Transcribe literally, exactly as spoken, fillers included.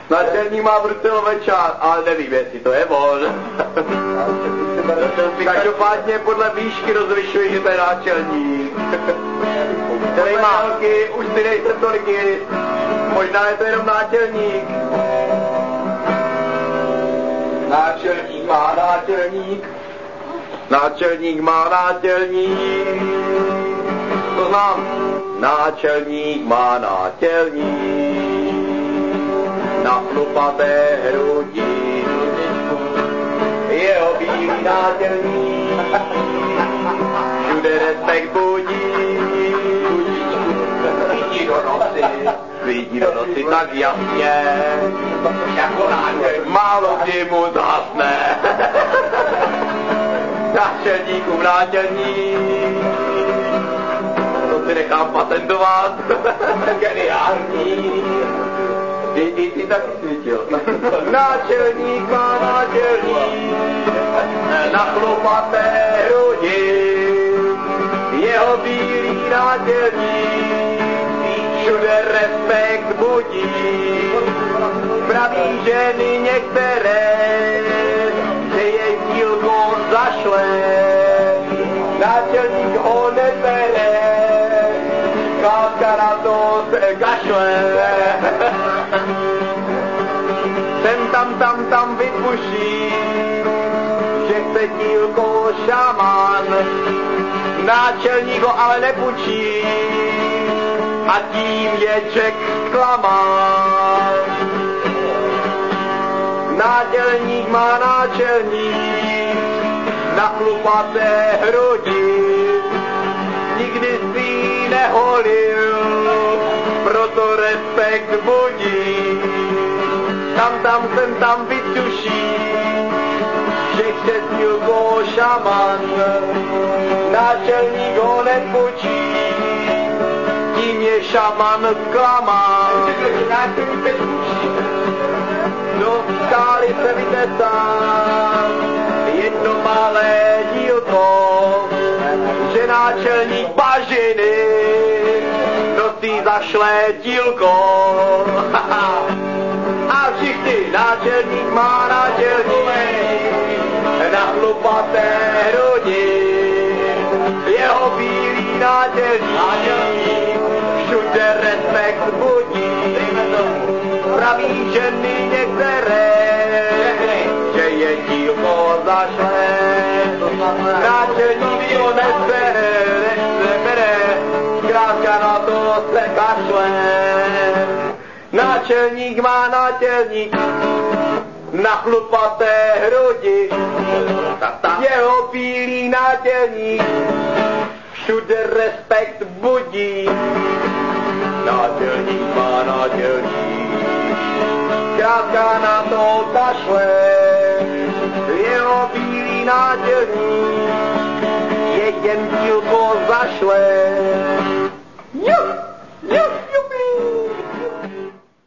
Náčelník má Bruselové čár, ale nevím, jestli to je on. Každopádně podle výšky rozlišuji, že to je náčelník. Který má velký, už si nejsem tolik jist. Možná je to jenom náčelník. Náčelník má náčelník. Náčelník má náčelník. To znám. Náčelník má náčelník. Na chlupaté hrudi. Jeho bílý náčelník. Všude respekt budí. Svítí do noci. Svítí do noci tak jasně. Jako náčelník. Málo kdy mu zhasne. Náčelníkům náčelník. To si nechám patentovat. Geniální. Ty, ty, ty taky svítil. Náčelník má náčelník. Na chlupaté hrudi. Jeho bílý náčelník. Všude respekt budí. Praví ženy některé, že jej dílko zašle. Náčelník ho nebere, kláska na to se kašle. Sem tam, tam, tam vypuší, že chce dílko šaman. Náčelník ho ale nepučí a tím je Jack zklamán. Náčelník má náčelník na chlupaté hrudi. Nikdy si ji neholil, proto respekt budí. Tam, tam, sem tam vytuší, že chce dílko šaman. Náčelník ho nepučí, tím je šaman zklamán. Do skály se vytesá jedno malé dílko, že náčelník bažiny nosí zašlé dílko. A všichni náčelník má náčelník na chlupaté hrudi. Jeho bílý náčelník všude respekt budí. Praví ženy některé, že je dílko zašle. Náčelník to nezbere, nezbere, krátka na to se kašle. Náčelník má náčelník na chlupaté hrudi. Jeho bílý náčelník všude respekt budí. Náčelník má náčelník, krátka na to kašle. Jeho bílý náčelník je jen dílko zašle.